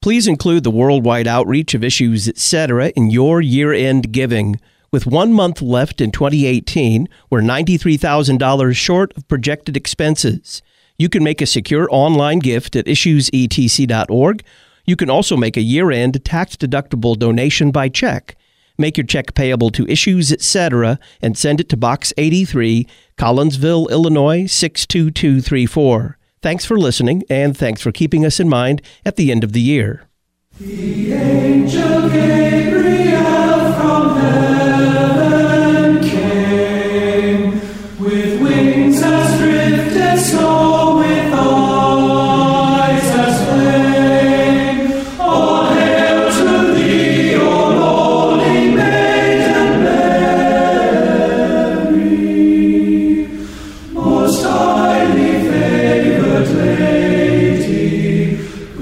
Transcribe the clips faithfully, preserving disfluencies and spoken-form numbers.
Please include the worldwide outreach of Issues Etc. in your year-end giving. With one month left in twenty eighteen, we're ninety-three thousand dollars short of projected expenses. You can make a secure online gift at issues e t c dot org. You can also make a year-end tax-deductible donation by check. Make your check payable to Issues Etc. and send it to Box eighty-three, Collinsville, Illinois, six two two three four. Thanks for listening, and thanks for keeping us in mind at the end of the year. The angel Gabriel from heaven came, with wings as swift as snow, with eyes as flame. All hail to thee, O lowly maiden Mary, most highly favored lady,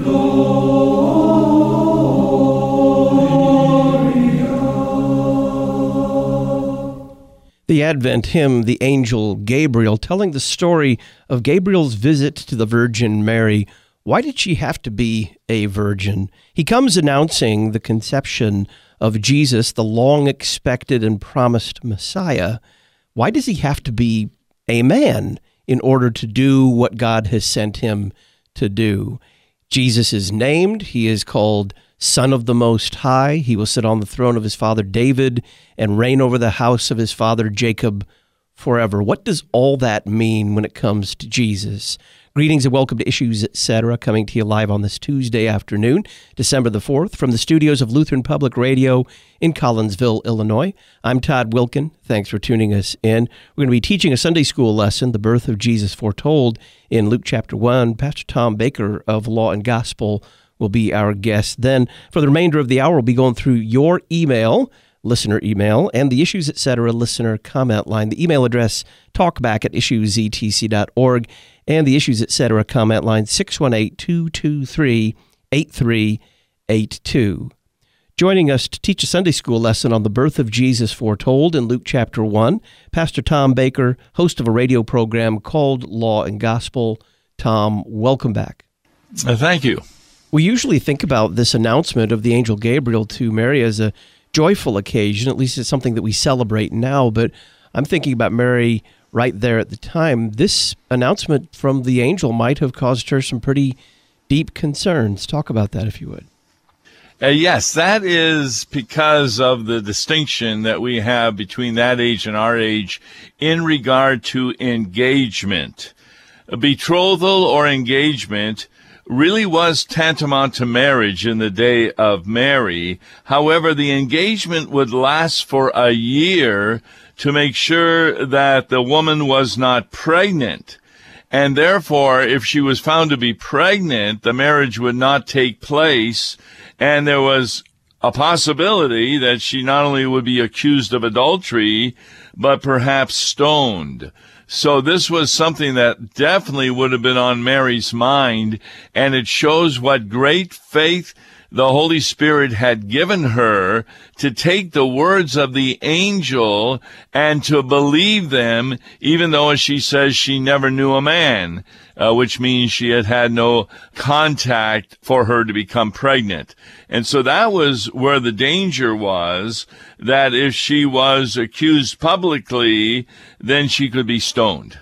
The Advent hymn, The Angel Gabriel, telling the story of Gabriel's visit to the Virgin Mary. Why did she have to be a virgin? He comes announcing the conception of Jesus, the long-expected and promised Messiah. Why does he have to be a man in order to do what God has sent him to do? Jesus is named. He is called Son of the Most High. He will sit on the throne of his father David and reign over the house of his father Jacob forever. What does all that mean when it comes to Jesus? Greetings and welcome to Issues Etc., coming to you live on this Tuesday afternoon, December the fourth, from the studios of Lutheran Public Radio in Collinsville, Illinois. I'm Todd Wilkin. Thanks for tuning us in. We're going to be teaching a Sunday school lesson, The Birth of Jesus Foretold, in Luke chapter one. Pastor Tom Baker of Law and Gospel will be our guest. Then, for the remainder of the hour, we'll be going through your email, listener email, and the Issues Etc. listener comment line. The email address, talkback at issues e t c dot org, and the Issues Etc. comment line, six one eight, two two three, eight three eight two. Joining us to teach a Sunday school lesson on the birth of Jesus foretold in Luke chapter one, Pastor Tom Baker, host of a radio program called Law and Gospel. Tom, welcome back. Uh, thank you. We usually think about this announcement of the angel Gabriel to Mary as a joyful occasion. At least it's something that we celebrate now, but I'm thinking about Mary right there at the time. This announcement from the angel might have caused her some pretty deep concerns. Talk about that, if you would. Uh, yes, that is because of the distinction that we have between that age and our age in regard to engagement. A betrothal or engagement really was tantamount to marriage in the day of Mary. However, the engagement would last for a year to make sure that the woman was not pregnant. And therefore, if she was found to be pregnant, the marriage would not take place, and there was a possibility that she not only would be accused of adultery, but perhaps stoned. So this was something that definitely would have been on Mary's mind, and it shows what great faith the Holy Spirit had given her to take the words of the angel and to believe them, even though, as she says, she never knew a man, uh, which means she had had no contact for her to become pregnant. And so that was where the danger was, that if she was accused publicly, then she could be stoned.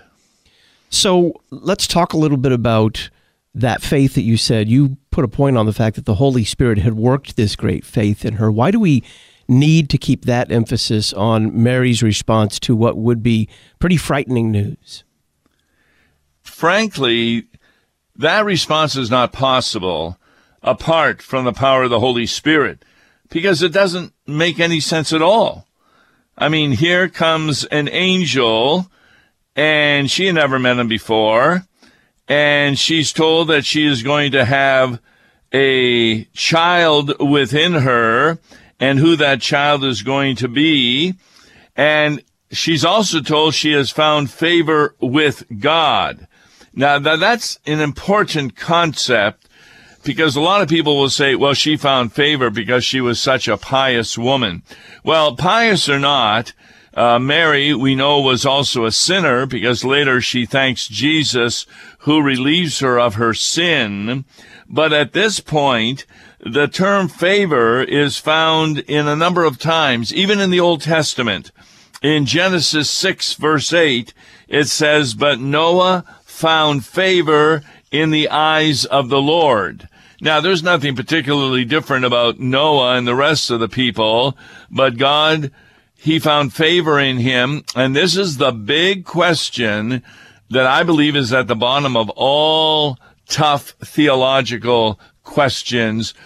So let's talk a little bit about that faith that you said. You put a point on the fact that the Holy Spirit had worked this great faith in her. Why do we need to keep that emphasis on Mary's response to what would be pretty frightening news? Frankly, that response is not possible apart from the power of the Holy Spirit, because it doesn't make any sense at all. I mean, here comes an angel, and she had never met him before, and she's told that she is going to have a child within her, and who that child is going to be. And she's also told she has found favor with God. Now, that's an important concept, because a lot of people will say, well, she found favor because she was such a pious woman. Well, pious or not, Uh, Mary, we know, was also a sinner, because later she thanks Jesus, who relieves her of her sin. But at this point, the term favor is found in a number of times, even in the Old Testament. In Genesis six, verse eight, it says, "But Noah found favor in the eyes of the Lord." Now, there's nothing particularly different about Noah and the rest of the people, but God, he found favor in him. And this is the big question that I believe is at the bottom of all tough theological questions.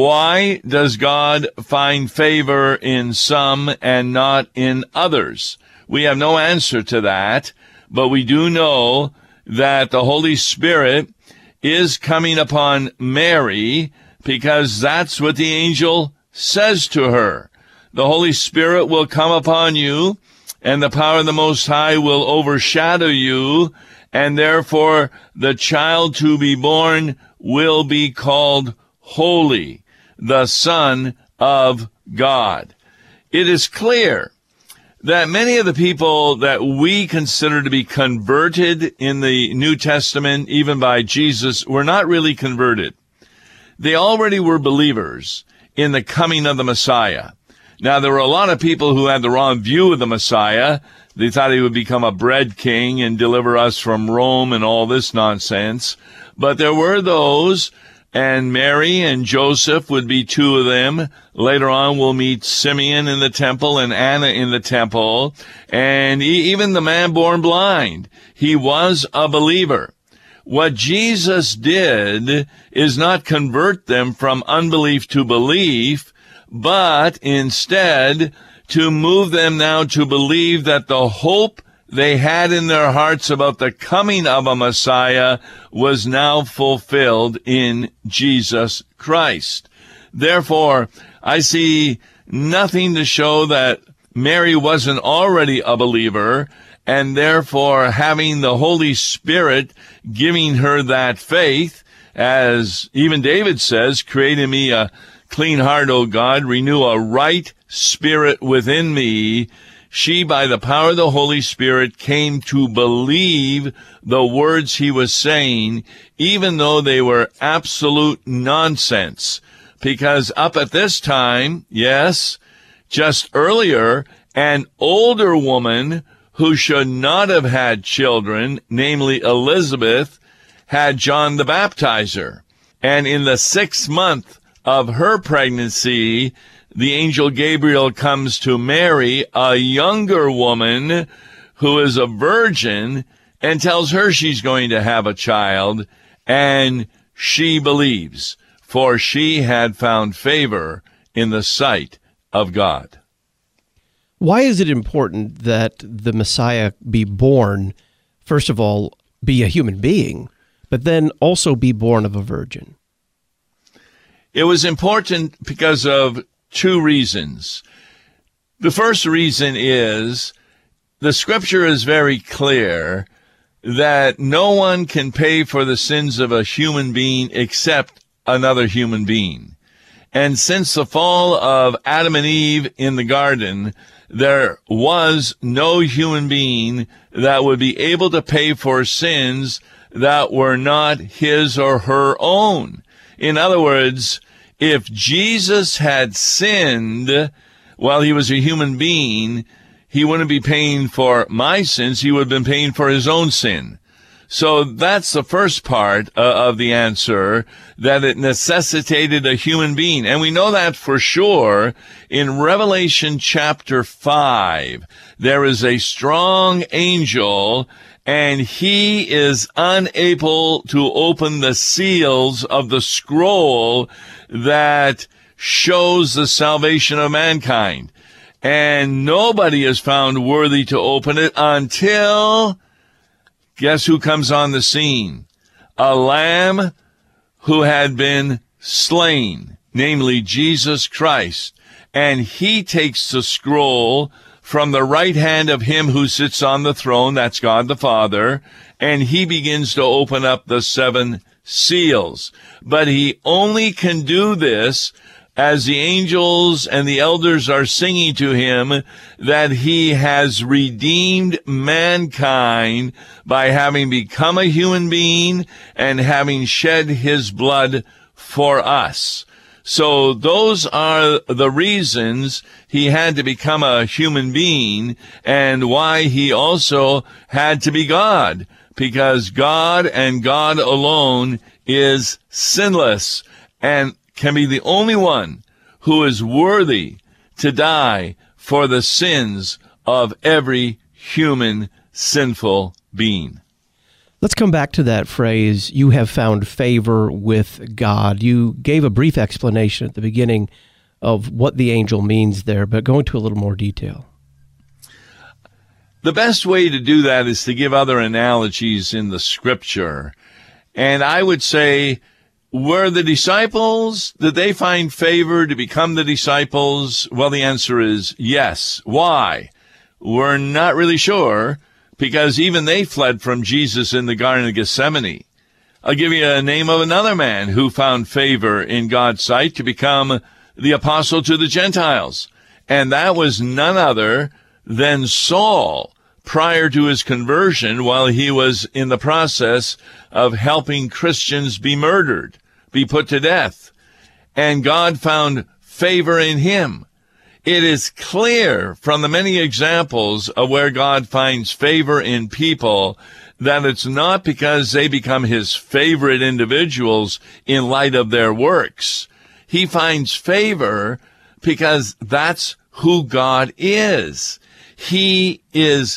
Why does God find favor in some and not in others? We have no answer to that, but we do know that the Holy Spirit is coming upon Mary because that's what the angel says to her. The Holy Spirit will come upon you, and the power of the Most High will overshadow you, and therefore the child to be born will be called Holy, the Son of God. It is clear that many of the people that we consider to be converted in the New Testament, even by Jesus, were not really converted. They already were believers in the coming of the Messiah. Now, there were a lot of people who had the wrong view of the Messiah. They thought he would become a bread king and deliver us from Rome and all this nonsense. But there were those, and Mary and Joseph would be two of them. Later on, we'll meet Simeon in the temple and Anna in the temple. And even the man born blind, he was a believer. What Jesus did is not convert them from unbelief to belief, but instead to move them now to believe that the hope they had in their hearts about the coming of a Messiah was now fulfilled in Jesus Christ. Therefore, I see nothing to show that Mary wasn't already a believer, and therefore having the Holy Spirit giving her that faith, as even David says, "Create in me a clean heart, O God, renew a right spirit within me." She, by the power of the Holy Spirit, came to believe the words he was saying, even though they were absolute nonsense. Because up at this time, yes, just earlier, an older woman who should not have had children, namely Elizabeth, had John the Baptizer. And in the sixth month of her pregnancy, the angel Gabriel comes to Mary, a younger woman who is a virgin, and tells her she's going to have a child, and she believes, for she had found favor in the sight of God. Why is it important that the Messiah be born, first of all, be a human being, but then also be born of a virgin? It was important because of two reasons. The first reason is the scripture is very clear that no one can pay for the sins of a human being except another human being. And since the fall of Adam and Eve in the garden, there was no human being that would be able to pay for sins that were not his or her own. In other words, if Jesus had sinned while he was a human being, he wouldn't be paying for my sins. He would have been paying for his own sin. So that's the first part uh, of the answer, that it necessitated a human being. And we know that for sure in Revelation chapter five. There is a strong angel, and he is unable to open the seals of the scroll that shows the salvation of mankind. And nobody is found worthy to open it until, guess who comes on the scene? A lamb who had been slain, namely Jesus Christ. And he takes the scroll from the right hand of him who sits on the throne, that's God the Father, and he begins to open up the seven seals. But he only can do this as the angels and the elders are singing to him that he has redeemed mankind by having become a human being and having shed his blood for us. So those are the reasons he had to become a human being and why he also had to be God, because God and God alone is sinless and can be the only one who is worthy to die for the sins of every human sinful being. Let's come back to that phrase, you have found favor with God. You gave a brief explanation at the beginning of what the angel means there, but go into a little more detail. The best way to do that is to give other analogies in the scripture. And I would say, were the disciples, did they find favor to become the disciples? Well, the answer is yes. Why? We're not really sure, because even they fled from Jesus in the Garden of Gethsemane. I'll give you a name of another man who found favor in God's sight to become the apostle to the Gentiles. And that was none other than Saul, prior to his conversion, while he was in the process of helping Christians be murdered, be put to death. And God found favor in him. It is clear from the many examples of where God finds favor in people that it's not because they become his favorite individuals in light of their works. He finds favor because that's who God is. He is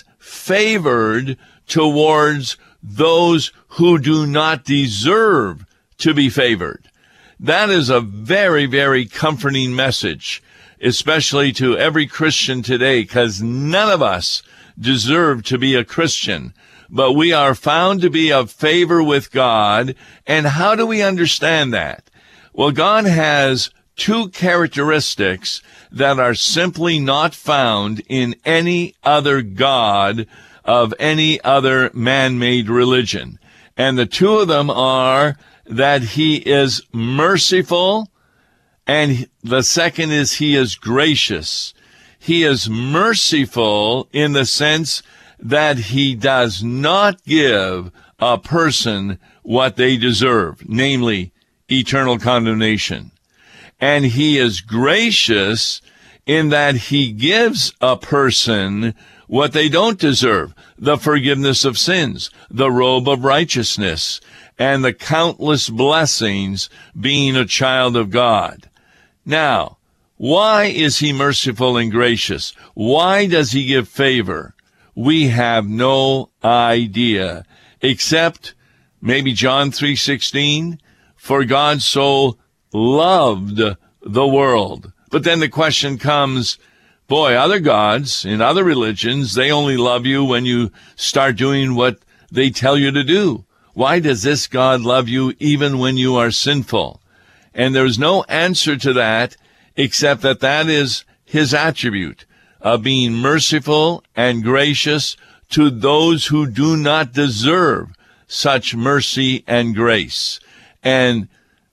favored towards those who do not deserve to be favored. That is a very, very comforting message, especially to every Christian today, because none of us deserve to be a Christian, but we are found to be of favor with God. And how do we understand that? Well, God has two characteristics that are simply not found in any other God of any other man-made religion. And the two of them are that he is merciful, and the second is he is gracious. He is merciful in the sense that he does not give a person what they deserve, namely eternal condemnation. And he is gracious in that he gives a person what they don't deserve, the forgiveness of sins, the robe of righteousness, and the countless blessings being a child of God. Now, why is he merciful and gracious? Why does he give favor? We have no idea, except maybe John three sixteen, for God so loved the world. But then the question comes, boy, other gods in other religions, they only love you when you start doing what they tell you to do. Why does this God love you even when you are sinful? And there's no answer to that except that that is his attribute of being merciful and gracious to those who do not deserve such mercy and grace. And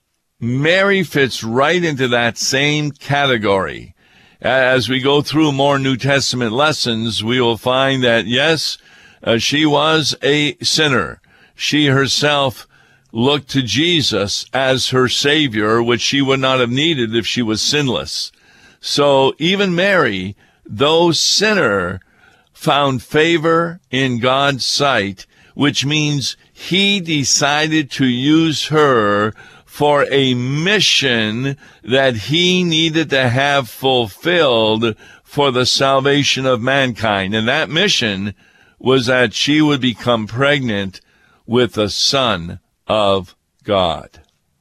Mary fits right into that same category. As we go through more New Testament lessons, we will find that, yes, uh, she was a sinner. She herself looked to Jesus as her Savior, which she would not have needed if she was sinless. So even Mary, though sinner, found favor in God's sight, which means he decided to use her for a mission that he needed to have fulfilled for the salvation of mankind. And that mission was that she would become pregnant with the Son of God.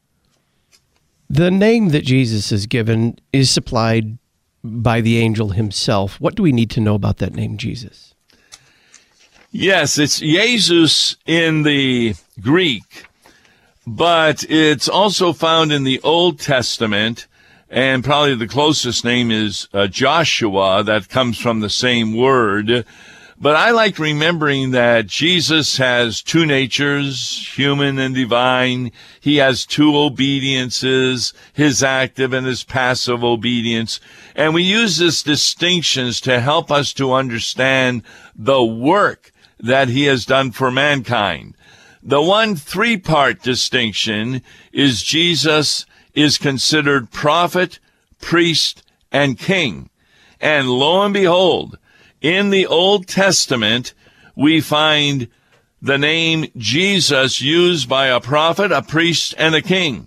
The name that Jesus is given is supplied by the angel himself. What do we need to know about that name, Jesus? Yes, it's Jesus in the Greek, but it's also found in the Old Testament, and probably the closest name is uh, Joshua. That comes from the same word. But I like remembering that Jesus has two natures, human and divine. He has two obediences, his active and his passive obedience. And we use these distinctions to help us to understand the work that he has done for mankind. The one three-part distinction is Jesus is considered prophet, priest, and king. And lo and behold, in the Old Testament, we find the name Jesus used by a prophet, a priest, and a king.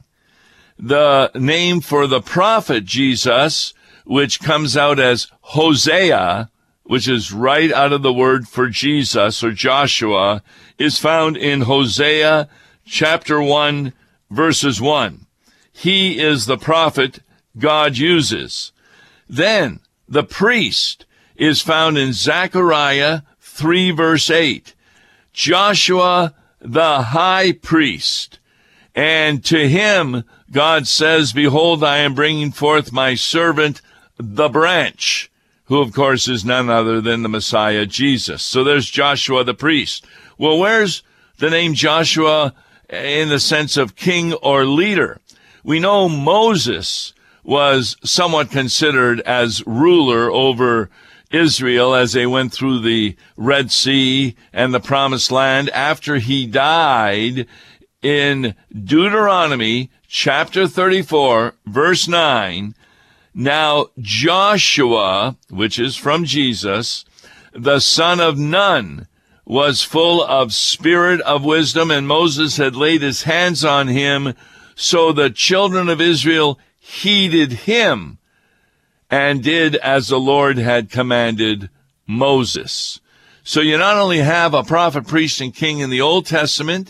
The name for the prophet Jesus, which comes out as Hosea, which is right out of the word for Jesus or Joshua, is found in Hosea chapter one, verses one. He is the prophet God uses. Then the priest is found in Zechariah three, verse eight. Joshua, the high priest. And to him, God says, behold, I am bringing forth my servant, the branch, who, of course, is none other than the Messiah, Jesus. So there's Joshua, the priest. Well, where's the name Joshua in the sense of king or leader? We know Moses was somewhat considered as ruler over Israel as they went through the Red Sea and the Promised Land. After he died, in Deuteronomy chapter thirty-four, verse nine, now Joshua, which is from Jesus, the son of Nun, was full of spirit of wisdom, and Moses had laid his hands on him, so the children of Israel heeded him and did as the Lord had commanded Moses. So you not only have a prophet, priest, and king in the Old Testament,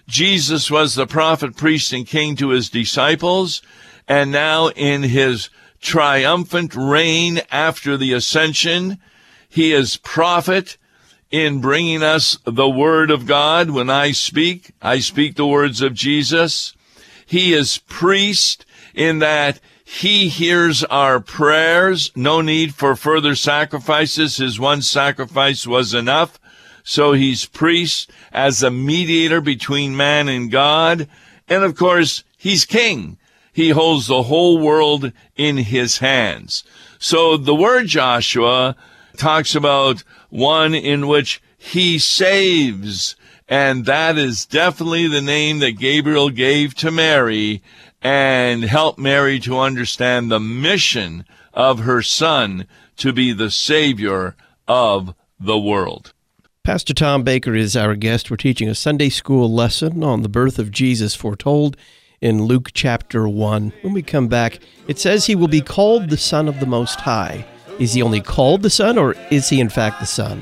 Jesus was the prophet, priest, and king to his disciples, and now in his triumphant reign after the ascension, he is prophet in bringing us the word of God. When I speak, I speak the words of Jesus. He is priest in that he hears our prayers. No need for further sacrifices. His one sacrifice was enough. So he's priest as a mediator between man and God. And of course, he's king. He holds the whole world in his hands. So the word Joshua talks about one in which he saves. And that is definitely the name that Gabriel gave to Mary and helped Mary to understand the mission of her son to be the Savior of the world. Pastor Tom Baker is our guest. We're teaching a Sunday school lesson on the birth of Jesus foretold in Luke chapter one. When we come back, it says he will be called the Son of the Most High. Is he only called the Son, or is he in fact the Son?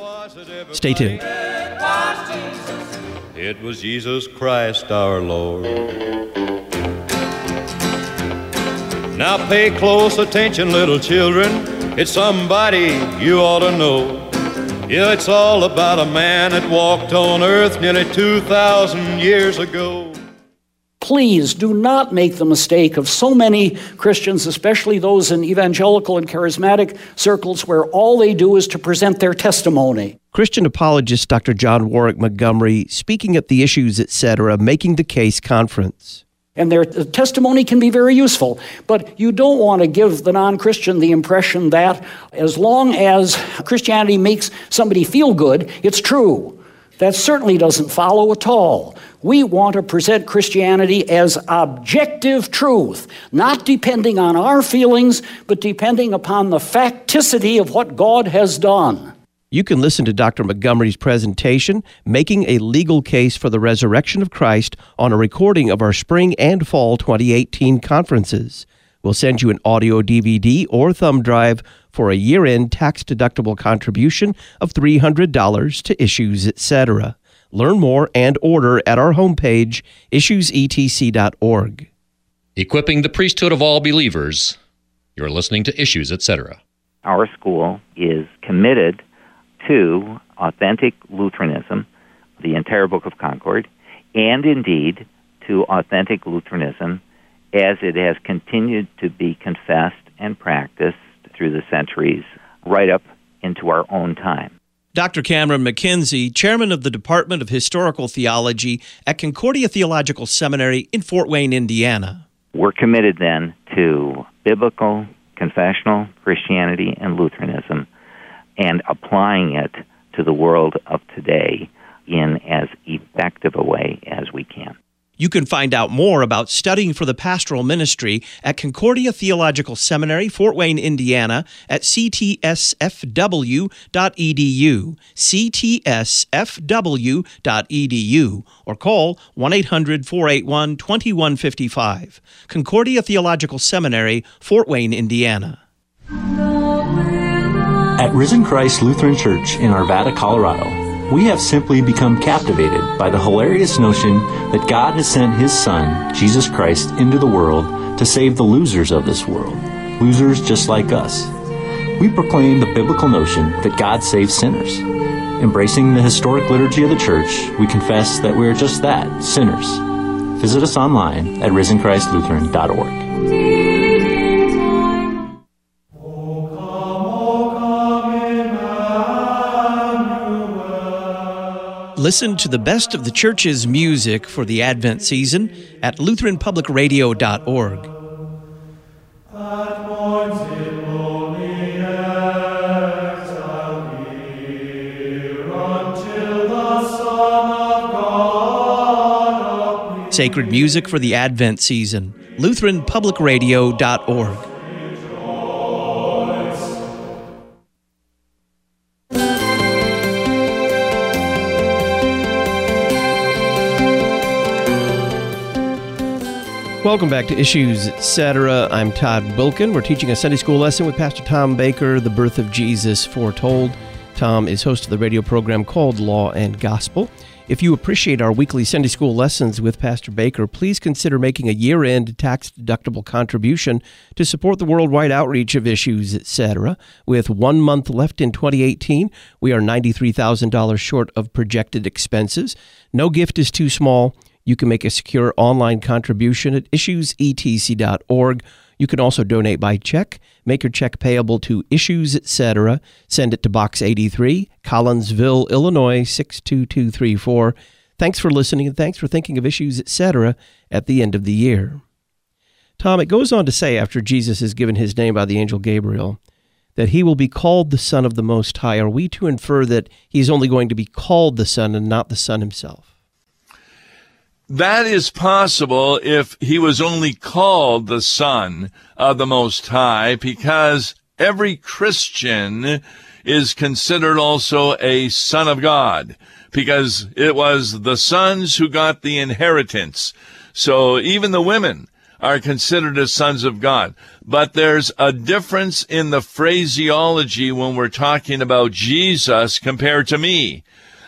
Stay tuned. It was Jesus Christ our Lord. Now pay close attention, little children. It's somebody you ought to know. Yeah, it's all about a man that walked on earth nearly two thousand years ago. Please do not make the mistake of so many Christians, especially those in evangelical and charismatic circles, where all they do is to present their testimony. Christian apologist Doctor John Warwick Montgomery speaking at the Issues, et cetera, Making the Case conference. And their testimony can be very useful, but you don't want to give the non-Christian the impression that as long as Christianity makes somebody feel good, it's true. That certainly doesn't follow at all. We want to present Christianity as objective truth, not depending on our feelings, but depending upon the facticity of what God has done. You can listen to Doctor Montgomery's presentation, Making a Legal Case for the Resurrection of Christ, on a recording of our spring and fall twenty eighteen conferences. We'll send you an audio D V D or thumb drive for a year-end tax-deductible contribution of three hundred dollars to Issues, et cetera. Learn more and order at our homepage, issues e t c dot org. Equipping the priesthood of all believers. You're listening to Issues, et cetera. Our school is committed to authentic Lutheranism, the entire Book of Concord, and indeed to authentic Lutheranism as it has continued to be confessed and practiced through the centuries, right up into our own time. Doctor Cameron McKenzie, chairman of the Department of Historical Theology at Concordia Theological Seminary in Fort Wayne, Indiana. We're committed then to biblical, confessional Christianity and Lutheranism and applying it to the world of today in as effective a way as we can. You can find out more about studying for the pastoral ministry at Concordia Theological Seminary, Fort Wayne, Indiana, at c t s f w dot e d u, c t s f w dot e d u, or call one eight hundred, four eight one, two one five five. Concordia Theological Seminary, Fort Wayne, Indiana. At Risen Christ Lutheran Church in Arvada, Colorado, we have simply become captivated by the hilarious notion that God has sent His Son, Jesus Christ, into the world to save the losers of this world, losers just like us. We proclaim the biblical notion that God saves sinners. Embracing the historic liturgy of the Church, we confess that we are just that, sinners. Visit us online at risen christ lutheran dot org. Listen to the best of the church's music for the Advent season at lutheran public radio dot org. Sacred music for the Advent season, lutheran public radio dot org. Welcome back to Issues, et cetera. I'm Todd Wilken. We're teaching a Sunday school lesson with Pastor Tom Baker, The Birth of Jesus Foretold. Tom is host of the radio program called Law and Gospel. If you appreciate our weekly Sunday school lessons with Pastor Baker, please consider making a year-end tax-deductible contribution to support the worldwide outreach of Issues, et cetera. With one month left in twenty eighteen, we are ninety-three thousand dollars short of projected expenses. No gift is too small. You can make a secure online contribution at issues e t c dot org. You can also donate by check. Make your check payable to Issues, et cetera. Send it to Box eighty-three, Collinsville, Illinois, six two two three four. Thanks for listening, and thanks for thinking of Issues, et cetera at the end of the year. Tom, it goes on to say, after Jesus is given his name by the angel Gabriel, that he will be called the Son of the Most High. Are we to infer that he's only going to be called the Son and not the Son himself? That is possible if he was only called the Son of the Most High, because every Christian is considered also a son of God, because it was the sons who got the inheritance. So even the women are considered as sons of God. But there's a difference in the phraseology when we're talking about Jesus compared to me.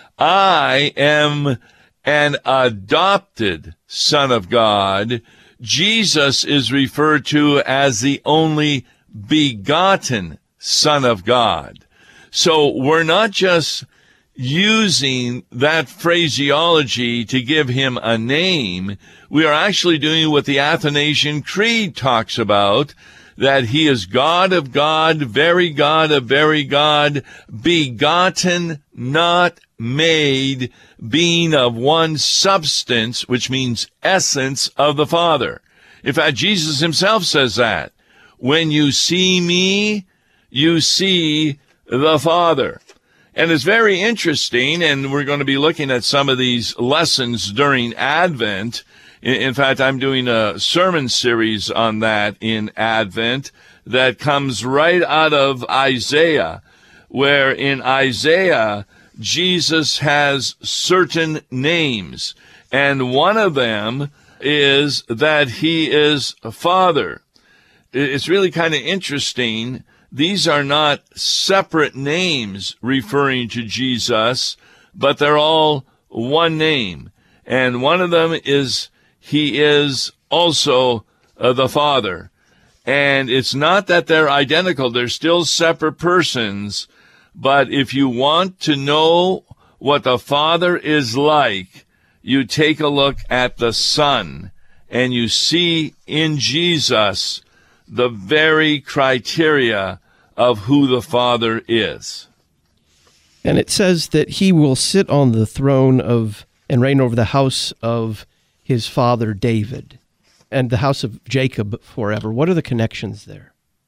I am an adopted son of God. Jesus is referred to as the only begotten Son of God. So we're not just using that phraseology to give him a name. We are actually doing what the Athanasian Creed talks about, that he is God of God, very God of very God, begotten, not made, being of one substance, which means essence of the Father. In fact, Jesus himself says that. When you see me, you see the Father. And it's very interesting, and we're going to be looking at some of these lessons during Advent. In fact, I'm doing a sermon series on that in Advent that comes right out of Isaiah, where in Isaiah, Jesus has certain names, and one of them is that he is a Father. It's really kind of interesting. These are not separate names referring to Jesus, but they're all one name. And one of them is he is also uh, the Father. And it's not that they're identical. They're still separate persons. But if you want to know what the Father is like, you take a look at the Son, and you see in Jesus the very criteria of who the Father is. And it says that he will sit on the throne of and reign over the house of his father David and the house of Jacob forever. What are the connections there?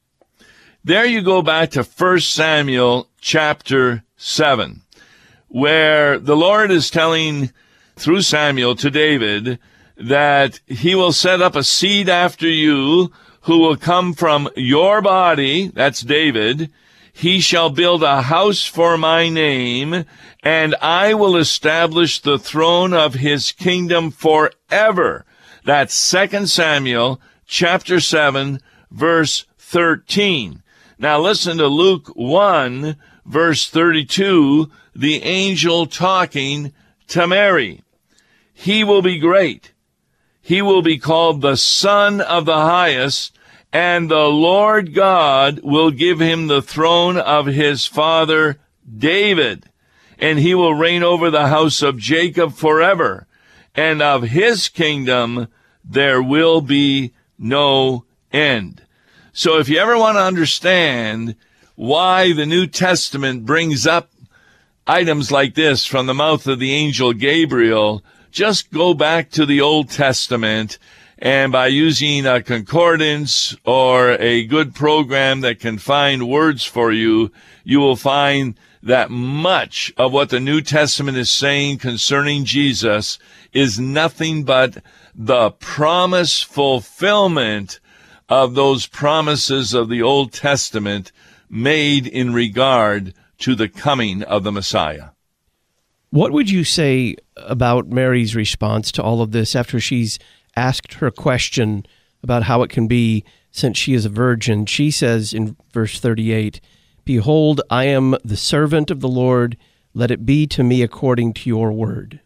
There you go back to First Samuel chapter seven, where the Lord is telling through Samuel to David that he will set up a seed after you who will come from your body, that's David. He shall build a house for my name, and I will establish the throne of his kingdom forever. That's Second Samuel chapter seven, verse thirteen. Now listen to Luke one, verse thirty-two, the angel talking to Mary. He will be great. He will be called the Son of the Highest, and the Lord God will give him the throne of his father David, and he will reign over the house of Jacob forever, and of his kingdom there will be no end. So if you ever want to understand why the New Testament brings up items like this from the mouth of the angel Gabriel, just go back to the Old Testament, and by using a concordance or a good program that can find words for you, you will find that much of what the New Testament is saying concerning Jesus is nothing but the promise fulfillment of those promises of the Old Testament made in regard to the coming of the Messiah. What would you say about Mary's response to all of this after she's asked her question about how it can be since she is a virgin? She says in verse thirty-eight, "Behold, I am the servant of the Lord. Let it be to me according to your word."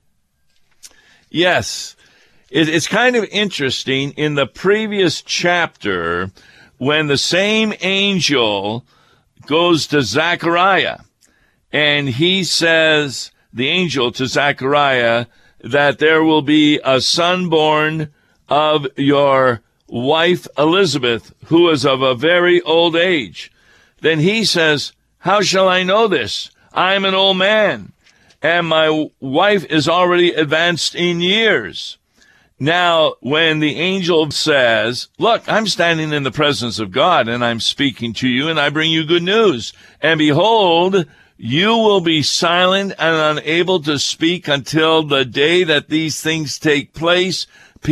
Yes, it's kind of interesting. In the previous chapter, when the same angel goes to Zechariah, and he says, the angel to Zechariah, that there will be a son born of your wife Elizabeth, who is of a very old age. Then he says, how shall I know this? I am an old man, and my wife is already advanced in years. Now, when the angel says, look, I'm standing in the presence of God, and I'm speaking to you, and I bring you good news. And behold, you will be silent and unable to speak until the day that these things take place,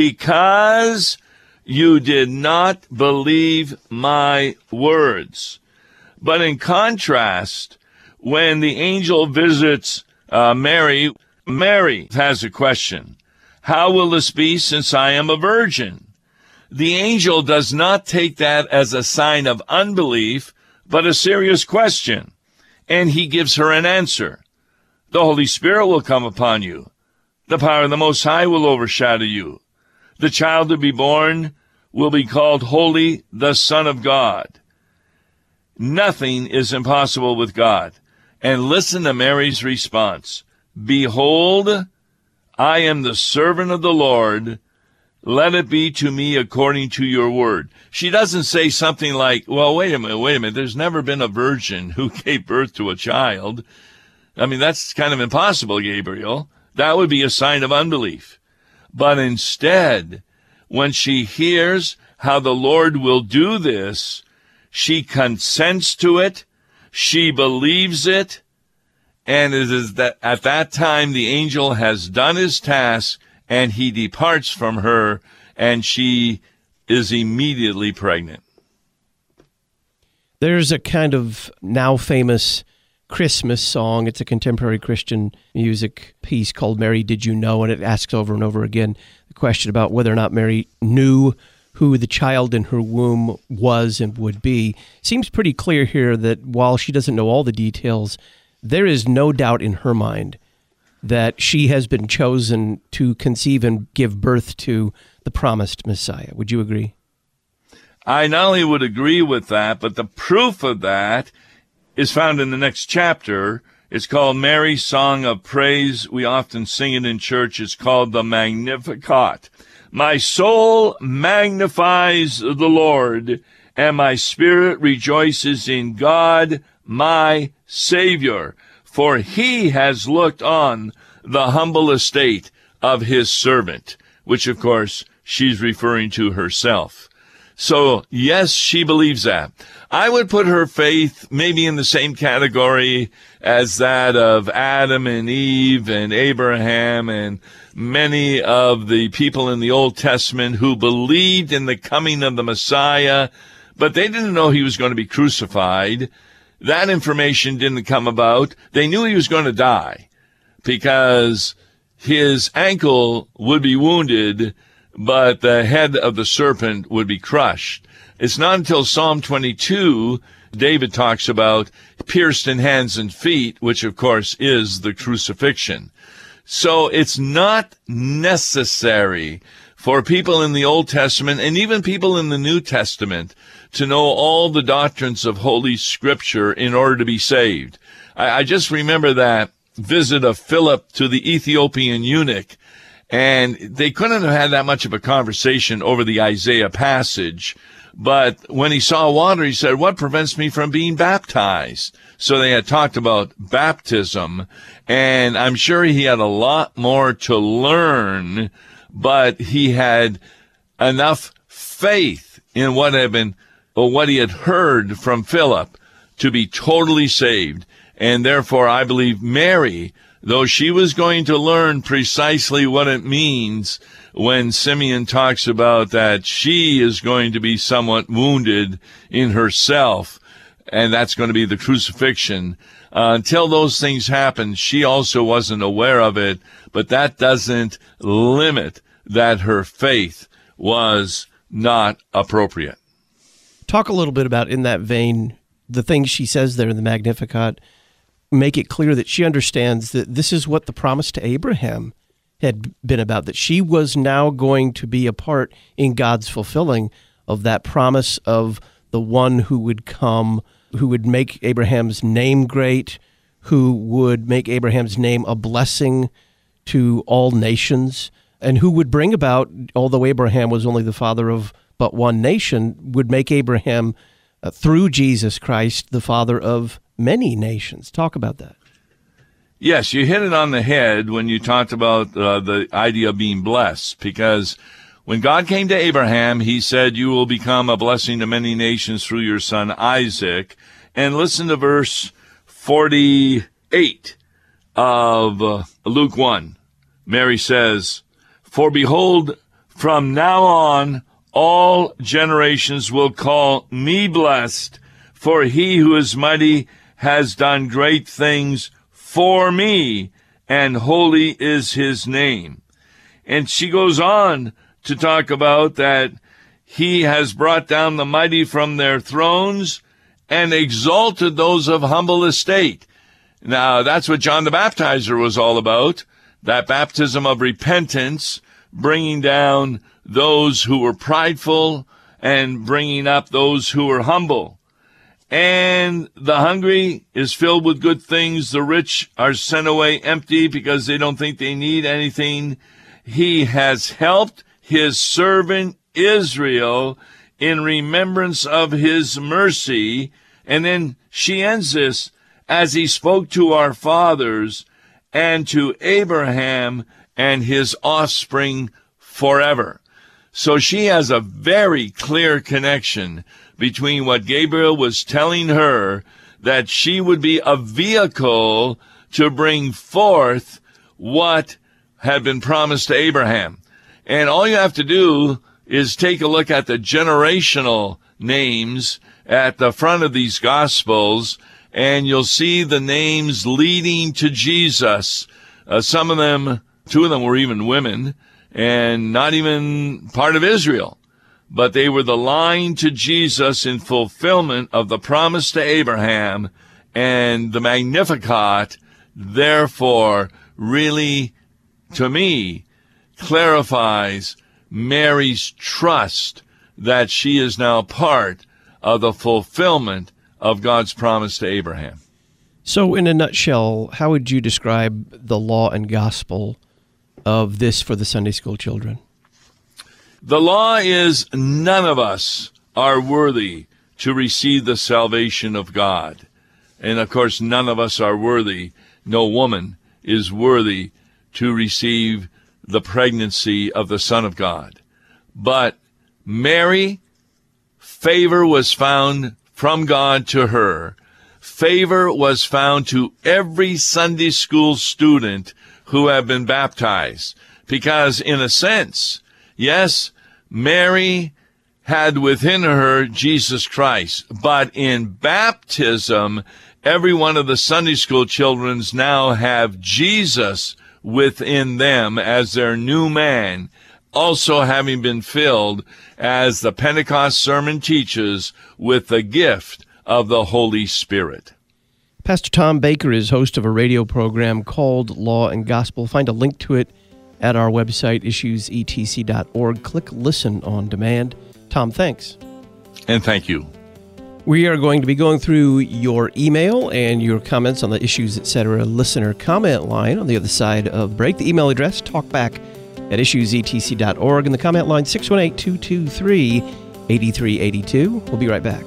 because you did not believe my words. But in contrast, when the angel visits uh, Mary, Mary has a question. How will this be since I am a virgin? The angel does not take that as a sign of unbelief, but a serious question. And he gives her an answer. The Holy Spirit will come upon you. The power of the Most High will overshadow you. The child to be born will be called Holy, the Son of God. Nothing is impossible with God. And listen to Mary's response. Behold, I am the servant of the Lord. Let it be to me according to your word. She doesn't say something like, well, wait a minute, wait a minute. There's never been a virgin who gave birth to a child. I mean, that's kind of impossible, Gabriel. That would be a sign of unbelief. But instead, when she hears how the Lord will do this, she consents to it. She believes it. And it is that at that time the angel has done his task, and he departs from her, and she is immediately pregnant. There's a kind of now famous Christmas song. It's a contemporary Christian music piece called Mary, Did You Know? And it asks over and over again the question about whether or not Mary knew who the child in her womb was and would be. Seems pretty clear here that while she doesn't know all the details, there is no doubt in her mind that she has been chosen to conceive and give birth to the promised Messiah. Would you agree? I not only would agree with that, but the proof of that is found in the next chapter. It's called Mary's Song of Praise. We often sing it in church. It's called the Magnificat. My soul magnifies the Lord, and my spirit rejoices in God, my Savior. for he has looked on the humble estate of his servant, which, of course, she's referring to herself. So, yes, she believes that. I would put her faith maybe in the same category as that of Adam and Eve and Abraham and many of the people in the Old Testament who believed in the coming of the Messiah, but they didn't know he was going to be crucified. That information didn't come about. They knew he was going to die because his ankle would be wounded, but the head of the serpent would be crushed. It's not until Psalm twenty-two David talks about pierced in hands and feet, which of course is the crucifixion. So it's not necessary for people in the Old Testament and even people in the New Testament to know all the doctrines of Holy Scripture in order to be saved. I, I just remember that visit of Philip to the Ethiopian eunuch, and they couldn't have had that much of a conversation over the Isaiah passage. But when he saw water, he said, what prevents me from being baptized? So they had talked about baptism, and I'm sure he had a lot more to learn, but he had enough faith in what had been, or what he had heard from Philip to be totally saved. And therefore, I believe Mary, though she was going to learn precisely what it means when Simeon talks about that she is going to be somewhat wounded in herself, and that's going to be the crucifixion. Uh, until those things happened, she also wasn't aware of it, but that doesn't limit that her faith was not appropriate. Talk a little bit about, in that vein, the things she says there in the Magnificat. Make it clear that she understands that this is what the promise to Abraham had been about, that she was now going to be a part in God's fulfilling of that promise of the one who would come, who would make Abraham's name great, who would make Abraham's name a blessing to all nations, and who would bring about, although Abraham was only the father of but one nation, would make Abraham, uh, through Jesus Christ, the father of many nations. Talk about that. Yes, you hit it on the head when you talked about uh, the idea of being blessed, because when God came to Abraham, he said, you will become a blessing to many nations through your son Isaac. And listen to verse forty-eight of uh, Luke one. Mary says, for behold, from now on, all generations will call me blessed, for he who is mighty has done great things for me, and holy is his name. And she goes on to talk about that he has brought down the mighty from their thrones and exalted those of humble estate. Now, that's what John the Baptizer was all about, that baptism of repentance, bringing down those who were prideful and bringing up those who were humble. And the hungry is filled with good things. The rich are sent away empty because they don't think they need anything. He has helped his servant Israel in remembrance of his mercy. And then she ends this, as he spoke to our fathers and to Abraham and his offspring forever. So she has a very clear connection between what Gabriel was telling her, that she would be a vehicle to bring forth what had been promised to Abraham. And all you have to do is take a look at the generational names at the front of these Gospels, and you'll see the names leading to Jesus. Uh, some of them, two of them were even women, and not even part of Israel. But they were the line to Jesus in fulfillment of the promise to Abraham, and the Magnificat, therefore, really, to me, clarifies Mary's trust that she is now part of the fulfillment of God's promise to Abraham. So, in a nutshell, how would you describe the law and gospel of this for the Sunday school children? The law is none of us are worthy to receive the salvation of God. And of course, none of us are worthy no woman is worthy to receive the pregnancy of the Son of God. But Mary, favor was found from God to her. Favor was found to every Sunday school student who have been baptized. Because in a sense, yes, Mary had within her Jesus Christ. But in baptism, every one of the Sunday school children now have Jesus within them as their new man, also having been filled, as the Pentecost sermon teaches, with the gift of the Holy Spirit. Pastor Tom Baker is host of a radio program called Law and Gospel. Find a link to it at our website, issues e t c dot org. Click Listen on Demand. Tom, thanks. And thank you. We are going to be going through your email and your comments on the Issues Etc. listener comment line on the other side of the break. The email address, talkback at issues e t c dot org, and the comment line, six one eight, two two three, eight three eight two. We'll be right back.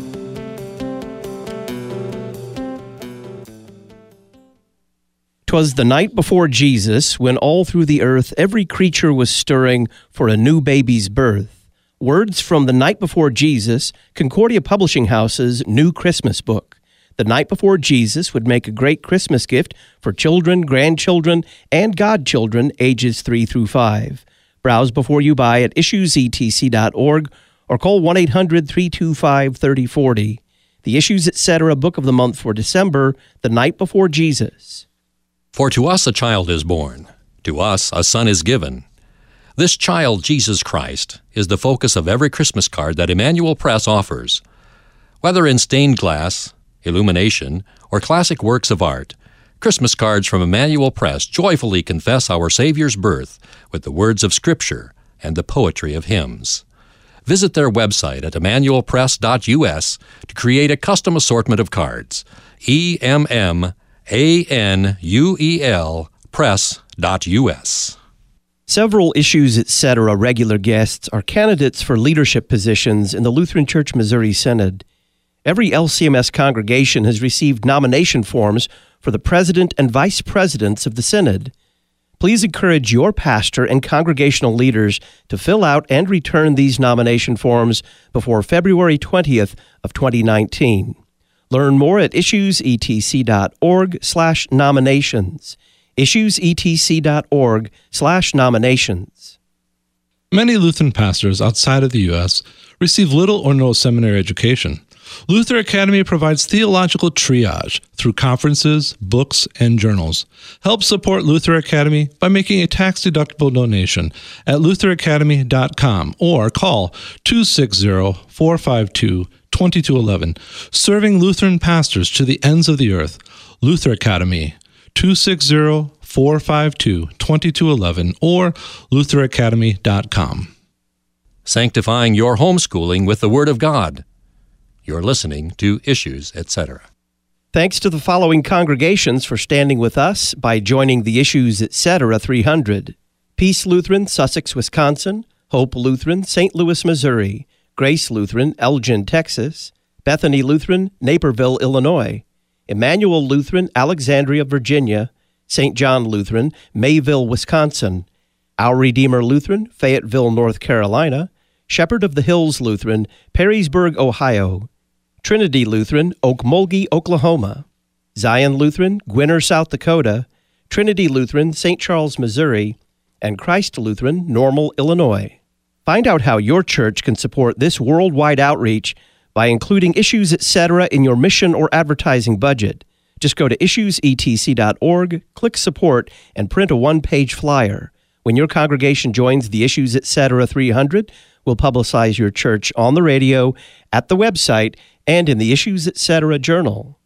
"'Twas the night before Jesus, when all through the earth every creature was stirring for a new baby's birth. Words from The Night Before Jesus, Concordia Publishing House's new Christmas book. The Night Before Jesus would make a great Christmas gift for children, grandchildren, and godchildren ages three through five. Browse before you buy at issues e t c dot org or call one eight hundred, three two five, three zero four zero. The Issues Etc. Book of the Month for December, The Night Before Jesus. For to us a child is born, to us a son is given. This child, Jesus Christ, is the focus of every Christmas card that Emmanuel Press offers. Whether in stained glass, illumination, or classic works of art, Christmas cards from Emmanuel Press joyfully confess our Savior's birth with the words of Scripture and the poetry of hymns. Visit their website at emmanuel press dot u s to create a custom assortment of cards. E M M A N U E L press dot u s. Several Issues Etc. regular guests are candidates for leadership positions in the Lutheran Church Missouri Synod. Every L C M S congregation has received nomination forms for the president and vice presidents of the Synod. Please encourage your pastor and congregational leaders to fill out and return these nomination forms before February twentieth of twenty nineteen. Learn more at issues e t c dot org slash nominations. issues e t c dot org slash nominations. Many Lutheran pastors outside of the U S receive little or no seminary education. Luther Academy provides theological triage through conferences, books, and journals. Help support Luther Academy by making a tax-deductible donation at luther academy dot com or call two six zero, four five two, two two one one. Serving Lutheran pastors to the ends of the earth. Luther Academy, two six zero, four five two, two two one one or luther academy dot com. Sanctifying your homeschooling with the Word of God. You're listening to Issues Etc. Thanks to the following congregations for standing with us by joining the Issues Etc. three hundred. Peace Lutheran, Sussex, Wisconsin. Hope Lutheran, Saint Louis, Missouri. Grace Lutheran, Elgin, Texas. Bethany Lutheran, Naperville, Illinois. Emmanuel Lutheran, Alexandria, Virginia. Saint John Lutheran, Mayville, Wisconsin. Our Redeemer Lutheran, Fayetteville, North Carolina. Shepherd of the Hills Lutheran, Perrysburg, Ohio. Trinity Lutheran, Okmulgee, Oklahoma. Zion Lutheran, Gwinner, South Dakota. Trinity Lutheran, Saint Charles, Missouri. And Christ Lutheran, Normal, Illinois. Find out how your church can support this worldwide outreach by including Issues Etc. in your mission or advertising budget. Just go to issues e t c dot org, click Support, and print a one-page flyer. When your congregation joins the Issues Etc. three hundred, we'll publicize your church on the radio, at the website, and in the Issues Etc. journal.